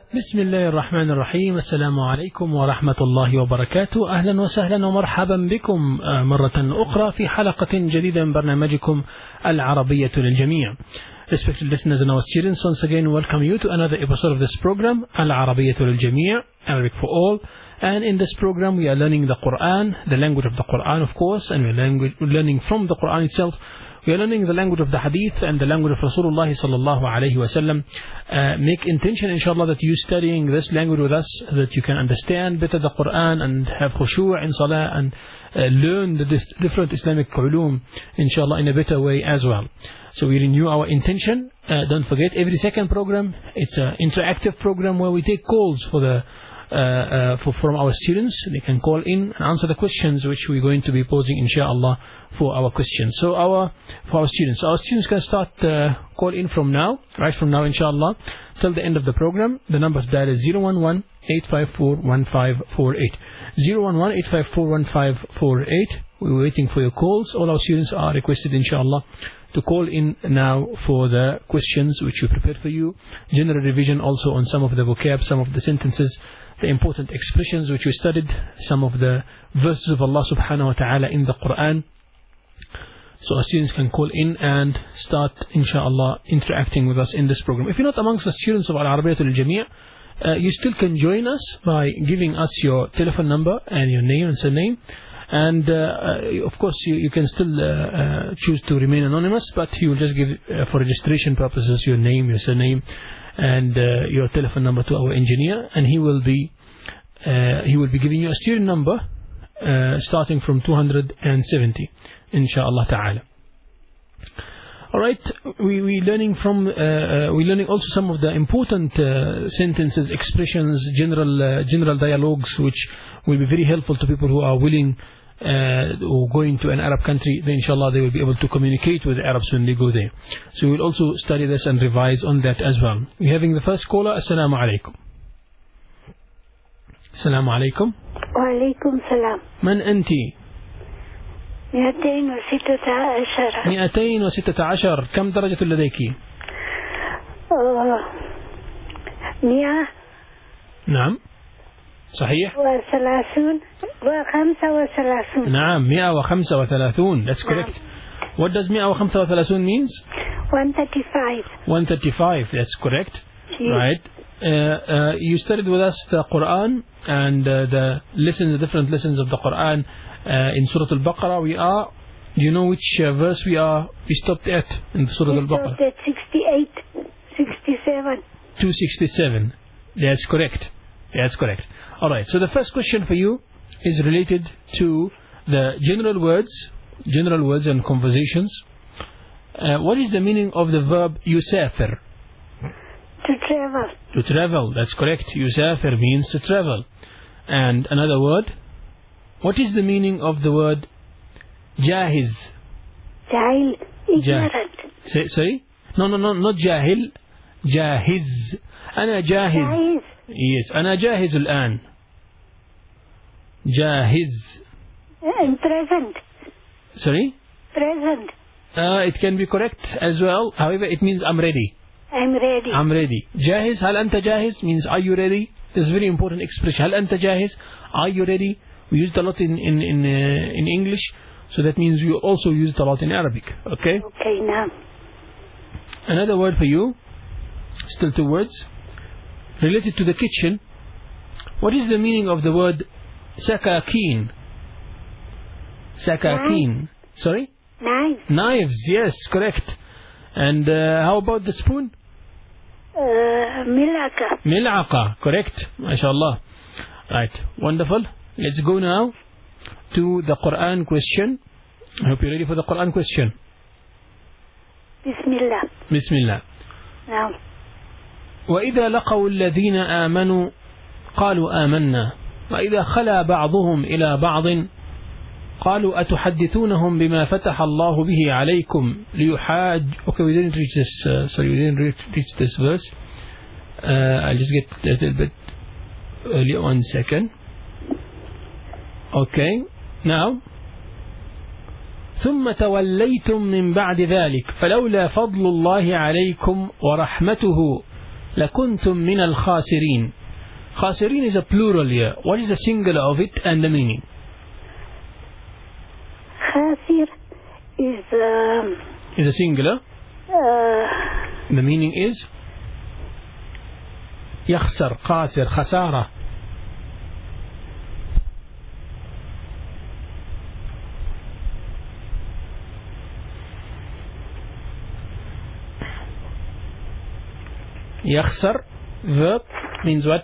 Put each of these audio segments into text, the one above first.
بسم الله الرحمن الرحيم. السلام عليكم ورحمة الله وبركاته. أهلا وسهلا ومرحبا بكم مرة أخرى في حلقة جديدة من برنامجكم العربية للجميع. Respected listeners and our students, once again welcome you to another episode of this program, العربية للجميع, Arabic for all. And in this program we are learning the Quran, the language of the Quran of course, and we're learning from the Quran itself. We are learning the language of the Hadith and the language of Rasulullah sallallahu alayhi wa sallam. Make intention inshallah that you studying this language with us so that you can understand better the Quran and have khushu' in salah and learn the different Islamic ulum inshallah in a better way as well. So we renew our intention. Don't forget, every second program, it's an interactive program where we take calls from our students. They can call in and answer the questions which we're going to be posing inshallah for our questions. So for our students. So our students can start call in from now, right from now inshallah, till the end of the program. The number to dial is 011-854-1548. 011-854-1548. We're waiting for your calls. All our students are requested inshallah to call in now for the questions which we prepared for you. General revision also on some of the vocab, some of the sentences, the important expressions which we studied, some of the verses of Allah subhanahu wa ta'ala in the Quran. So our students can call in and start inshallah interacting with us in this program. If you're not amongst the students of Al-Arabiyyah Al-Jamia', you still can join us by giving us your telephone number and your name and surname. And of course you can still choose to remain anonymous, but you will just give for registration purposes your name, your surname, and your telephone number to our engineer, and he will be giving you a student number starting from 270 inshallah ta'ala. Alright, we learning also some of the important sentences, expressions, general dialogues which will be very helpful to people who are willing or going to an Arab country. Then inshallah they will be able to communicate with the Arabs when they go there. So we will also study this and revise on that as well. We're having the first caller. Assalamu alaikum. Assalamu alaikum. Wa alaikum salam. Man anti? 216. 216. كم درجة لديك؟ 100. نعم صحيح. 35. نعم 135. That's correct. What does 135 means? 135. 135. That's correct. Yes. Right. You studied with us the Quran and the different lessons of the Quran in Surah Al-Baqarah. Do you know which verse we stopped at in Surah Al-Baqarah? We stopped at 68, 67. 267. That's correct. That's correct. Alright, so the first question for you is related to the general words and conversations. What is the meaning of the verb yusafir? To travel. To travel, that's correct. Yusafir means to travel. And another word, what is the meaning of the word jahiz? Jahil, ignorant. Sorry? No, not jahil. Jahiz. أنا جاهز. Jahiz. Yes, أنا جاهز الآن. جاهز. In present. Sorry? Present. It can be correct as well. However, it means I'm ready. I'm ready. I'm ready. جاهز. هل أنت جاهز means are you ready? This is a very important expression. هل أنت جاهز? Are you ready? We use it a lot in English, so that means we also use it a lot in Arabic. Okay? Okay, now. Another word for you, still two words, related to the kitchen. What is the meaning of the word sakakin? Sakakin. Sorry? Knives. Knives, yes, correct. And how about the spoon? Milaka. Mil'aqa, correct. MashaAllah. Right, wonderful. Let's go now to the Quran question. I hope you're ready for the Quran question. Bismillah. Bismillah. Now. وإذا لقوا الذين آمنوا قالوا آمنا وإذا خلا بعضهم إلى بعض قالوا أتحدثونهم بما فتح الله به عليكم ليحاج. Okay, we didn't reach this. We didn't reach this verse. I'll just get a little bit early. 1 second. Okay, now ثم توليتم من بعد ذلك فلولا فضل الله عليكم ورحمته لكنتم من الخاسرين. خاسرين is a plural here. What is the singular of it and the meaning? Khasir is a singular. The meaning is يخسر, خاسر, خسارة. يخسر verb means what?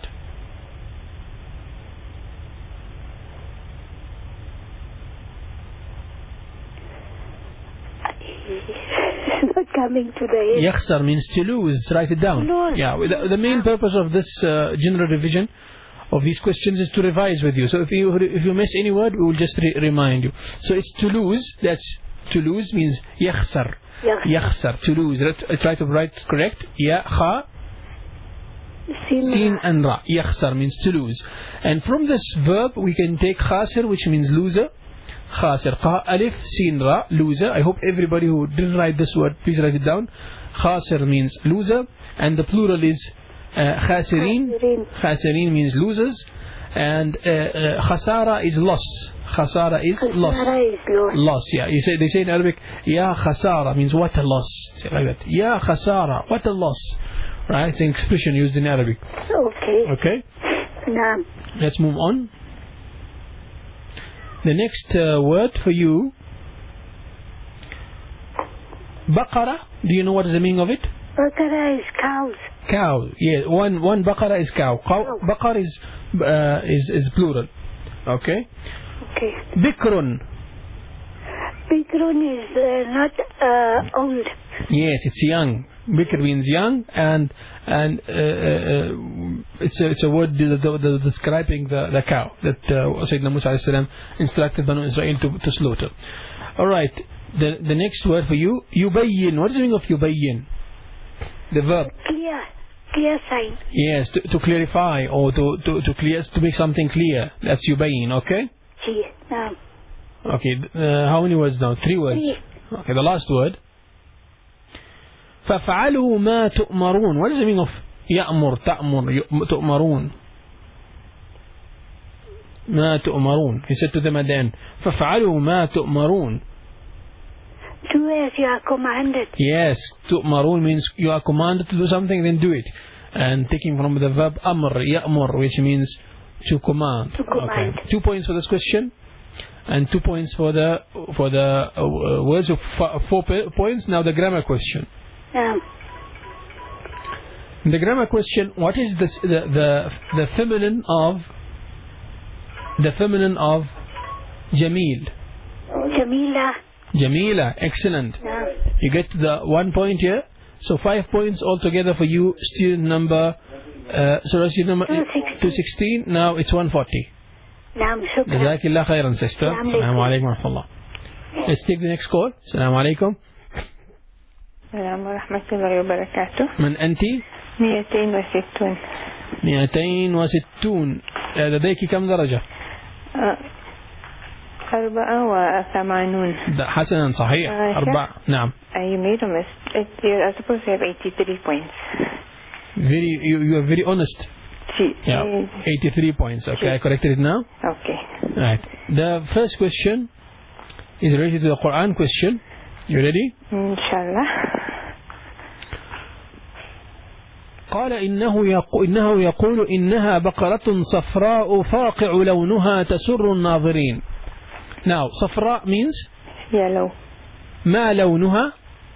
not coming to the head. يخسر means to lose. Write it down. Yeah, the main purpose of this general revision of these questions is to revise with you. So if you miss any word, we will just remind you. So it's to lose. That's to lose means يخسر. يخسر, to lose. Try to write correct. Ya, kha, sin and ra. يخسر means to lose. And from this verb we can take khasir, which means loser. خاسر, qa, alif, sin, ra, loser. I hope everybody who didn't write this word, please write it down. Khasir means loser, and the plural is khasirin. Khasirin means losers, and khasara is loss. Khasara is loss. Loss, yeah. They say in Arabic, ya khasara means what a loss. Say like that. Ya khasara, what a loss. Right? It's an expression used in Arabic. Okay. Naam. Let's move on. The next word for you, Baqara. Do you know what is the meaning of it? Baqara is cows. Cow. Yeah, one Baqara is cow. Baqar is plural. Okay. Okay. Bikrun. Bikrun is not old. Yes, it's young. Bikr means young, and it's a word describing the cow that Sayyidina Musa alayhi salam instructed Banu Israel to slaughter. All right. The next word for you, yubayyin. What is the meaning of yubayyin? The verb. Clear sign. Yes, to clarify or to clear, to make something clear. That's yubayyin. Okay. No. Okay. How many words now? 3 words. 3. Okay. The last word. فَفَعَلُوا مَا تُؤْمَرُونَ. What is the meaning of يأمر, تأمر, تؤمرون? ما تؤمرون. He said to them at the end, فَفَعَلُوا مَا تُؤْمرون. Do as you are commanded. Yes, تؤمرون means you are commanded to do something, then do it. And taking from the verb أمر, يأمر, which means to command. Okay. 2 points for this question, and 2 points for the words of 4 points. Now the grammar question. The grammar question, what is this, the feminine of Jamil? Jamila, excellent. You get the 1 point here. So 5 points altogether for you, student number 216. Now it's 140. Jazakallah khairan, sister. Assalamu alaikum wa rahmatullah. Let's take the next call. Assalamu alaikum. السلام ورحمة الله وبركاته. من أنت؟ 260. 260. لديك كم درجة؟ 84. حسنا صحيح. 4. نعم. You made a mistake. You're supposed to have 83 points. You are very honest. Yeah, 83 points. Okay, I corrected it now. Okay. Right. The first question is related to the Quran question. You ready? Inshallah. قال إنه يقول إنها بقرة صفراء فاقع لونها تسر الناظرين. Now, صفراء means yellow. ما لونها?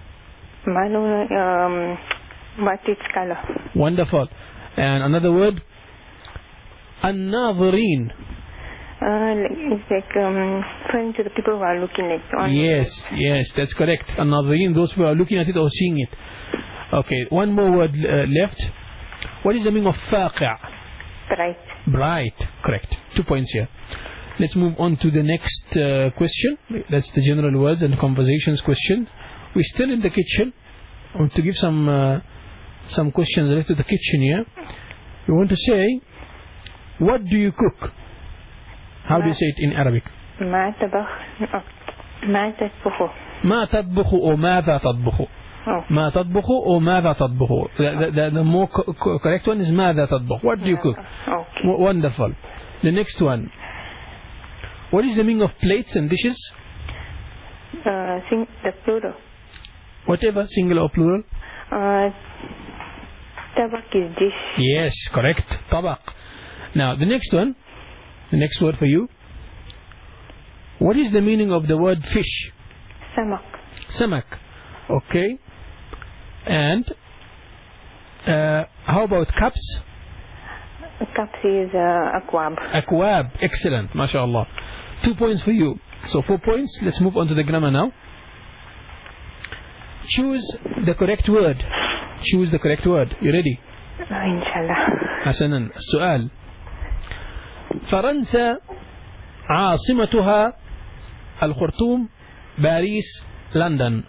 What its color? Wonderful. And another word, الناظرين. It's like referring to the people who are looking at it. Yes, that's correct. الناظرين, those who are looking at it or seeing it. Okay, one more word left. What is the meaning of فاقع? Bright, correct. 2 points here. Let's move on to the next question. That's the general words and conversations question. We're still in the kitchen. I want to give some questions related to the kitchen here. We want to say, what do you cook? How do you say it in Arabic? ما تطبخ. ما تطبخ or ماذا تطبخ? Oh. ما تطبخ or ماذا تطبخ. The more correct one is ماذا تطبخ. What do you cook? Okay. Wonderful. The next one. What is the meaning of plates and dishes? The plural. Whatever, singular or plural. Tabak is dish. Yes, correct. Tabak. Now, the next one. The next word for you. What is the meaning of the word fish? Samak. Samak. Okay. And how about cups? Cups is akwab. Akwab. Excellent. MashaAllah. 2 points for you. So 4 points. Let's move on to the grammar now. Choose the correct word. Choose the correct word. You ready? Inshallah. حسنا. السؤال. فرنسا عاصمتها الخرطوم باريس لندن.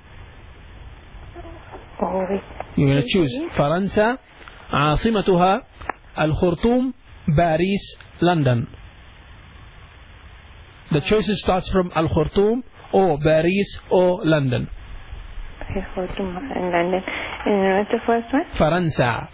You're going to choose. فرنسا عاصمتها الخرطوم باريس لندن. The choices starts from Al-Khurtum or Paris or London. Khurtum and London. What's the first one? Faransa.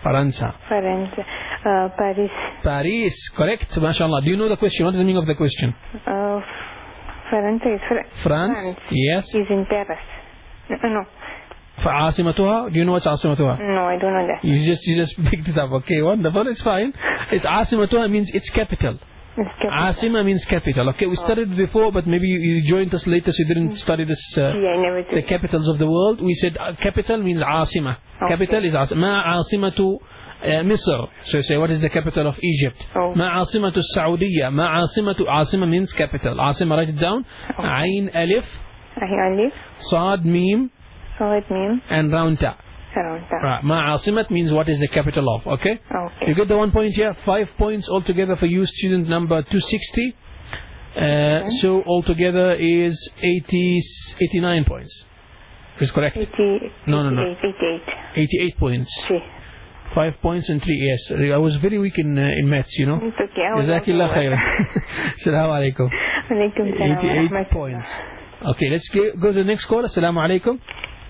Paris. Paris. Correct. MashaAllah. Do you know the question? What is the meaning of the question? Faransa is France. Yes. Is in Paris. No. عاصمتها. Do you know what's عاصمتها? No, I don't know that. You just picked it up. Okay, wonderful. It's fine. It's عاصمتها means its capital. Asima means capital. Okay, we studied before, but maybe you joined us later, so you didn't study this. I never did. The capitals of the world. We said capital means Asima. Okay. Capital is Asima. Ma Asimatu Misr. So you say, what is the capital of Egypt? Oh. Ma Asimatu Saudiya. Ma Asimatu. Asima means capital. Asima, write it down. Ain Alif. Saad Mim. And round Ta. Right. Ma Asimat means what is the capital of. Okay? You get the 1 point here. 5 points altogether for you, student number 260. So altogether is 89 points. Is correct? 88. 88 points. 5 points and 3 yes. I was very weak in maths, you know. It's okay. Jazakallah khairan. Assalamu alaikum. Alaikum salam. 88 points. Okay, let's go to the next caller. Assalamu alaikum.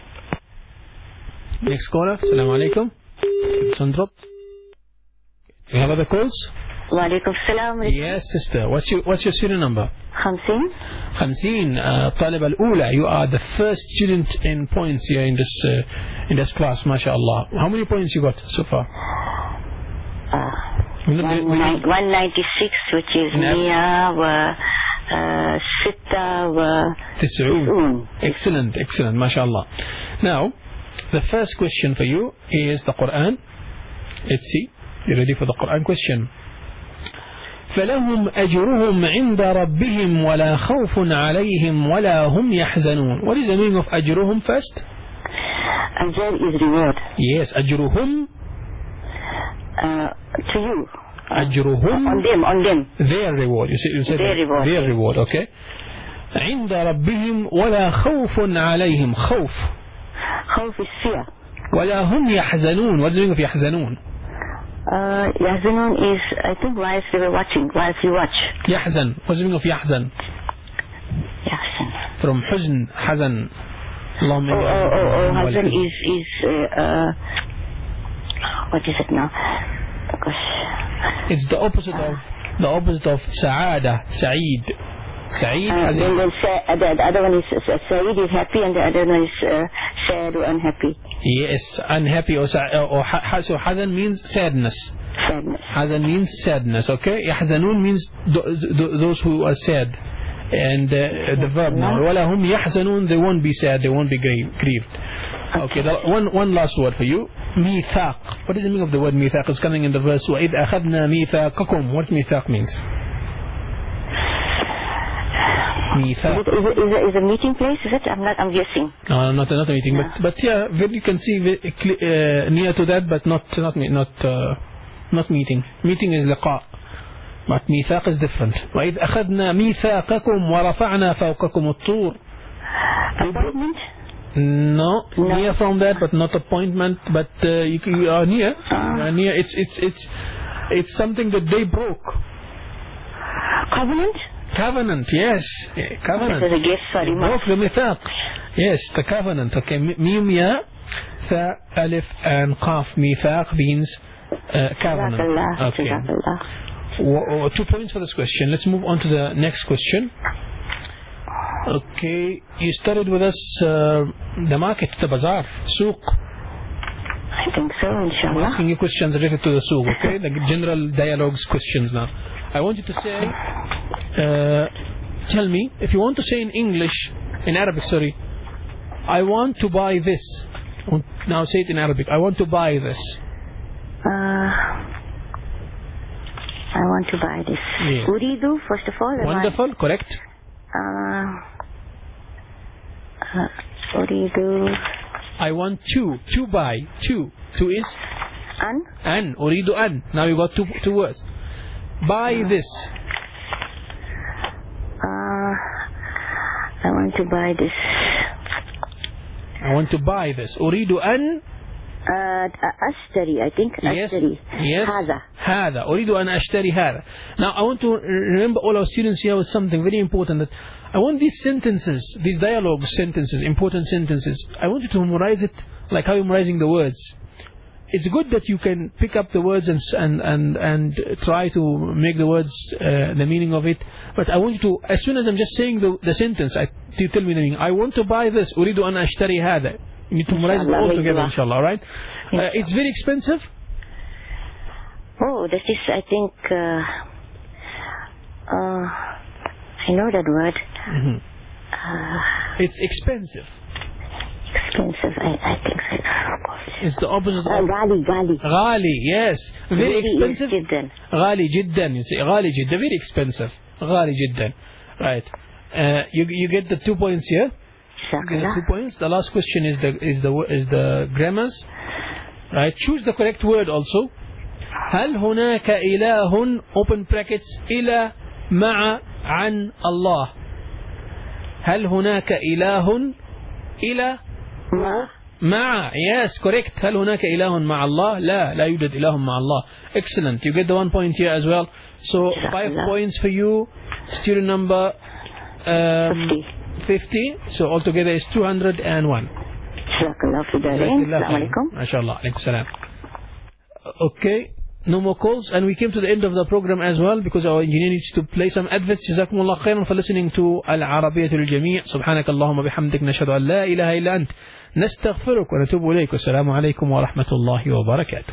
Next caller. Assalamu alaikum. Sandrop. You have other calls? Wa alaikum salam. Yes, sister. What's your serial number? 50. طالب الأولى. You are the first student in points here in this class. MashaAllah. How many points you got so far? 196, which is Mia wa Sitta wa Tis'un. Excellent. MashaAllah. Now, the first question for you is the Quran. Let's see. You ready for the Quran question? فَلَهُمْ أَجْرُهُمْ عِنْدَ رَبِّهِمْ وَلَا خَوْفٌ عَلَيْهِمْ وَلَا هُمْ يَحْزَنُونَ. What is the meaning of أَجْرُهُم first? Ajr is reward. Yes, أَجْرُهُم. To you. أَجْرُهُم. On them. Their reward. You said their reward. Okay. عِنْدَ رَبِّهِمْ وَلَا خَوْفٌ عَلَيْهِمْ. خوف. خوف is fear. وَلَا هُمْ يَحْزَنُونَ. What is the meaning of يَحْزَنُون? Yahzanun is, I think, whilst they were watching, whilst you watch. Yahzan. What's the meaning of Yahzan? Yahzan. From Huzn, Hazan. Hazan is what is it now? It's the opposite of Sa'ada, Sa'id. Sa'id, Hazan. The other one is Sa'id is happy, and the other one is sad or unhappy. Yes, unhappy or so Hazan means sadness. Hazan means sadness. Okay, Yahzanun means those who are sad. And the verb now, وَلَا هُمْ يَحْزَنُونَ, they won't be sad, they won't be grieved. Okay, one last word for you. Mithaq. What is the meaning of the word mithaq? It's coming in the verse وَإِذْ أَخَذْنَا مِيثَاقَكُمْ. What mithaq means? Mithaq. Is a meeting place? Is it? I'm guessing. No, not a meeting. Yeah. But yeah, you can see near to that, but not meeting. Meeting is liqa. But ميثاق is different. وإذ أخذنا ميثاقكم ورفعنا فوقكم الطور. Appointment? No, near from that, but not appointment. But you are near. Near. It's something that they broke. Covenant, yes. Covenant. This is a gift, sorry. Broke the mithaq. Yes, the covenant. Okay, mim ya Tha, Alif, and Qaf, Mithaq means covenant. Okay. 2 points for this question. Let's move on to the next question. Okay, you started with us the market, the bazaar, souk. I think so, inshallah. I'm asking you questions related to the souk, okay? The general dialogues questions now. I want you to say, tell me, if you want to say in English, in Arabic, sorry, I want to buy this. Now say it in Arabic. I want to buy this. I want to buy this. Yes. Uridu, first of all. Wonderful, correct. Uridu. I want to buy. To is? An. Uridu an. Now you got two words. Buy this. I want to buy this. I want to buy this. Uridu an. Ashtari, I think. Yes. Ashtari. Yes. هذا. أريد أن أشتري هذا. Now I want to remember all our students here with something very important, that I want these sentences, these dialogue sentences, important sentences, I want you to memorize it like how you're memorizing the words. It's good that you can pick up the words and try to make the words the meaning of it, but I want you to, as soon as I'm just saying the sentence, you tell me the meaning. I want to buy this. أريد أن أشتري هذا. You need to memorize it all together, inshallah, alright? It's very expensive. Oh, this is, I think, I know that word. It's expensive. Expensive, I think so. It's the opposite of... Ghali. Ghali, yes. Very expensive. جدا. Ghali jiddan. You say Ghali jiddan. Very expensive. Ghali jiddan. Right. You get the 2 points here. You get the 2 points. The last question is the grammars. Right. Choose the correct word also. هل هناك إله open brackets إلى مع عن الله. هل هناك إله إلى مع. Yes, correct. هل هناك إله مع الله. لا يوجد إله مع الله. Excellent. You get the 1 point here as well. So 5 points for you. Student number 50. So altogether is 201. MashaAllah. Okay. No more calls, and we came to the end of the program as well because our engineer needs to play some adverts. Jazakumullah khairan for listening to Al-Arabiyyah Al-Jami'. Subhanakallahumma bihamdik nashhadu an la ilaha illa ant nastaghfiruka wa natubu ilayk. Wassalamu alaykum wa rahmatullahi wa barakatuh.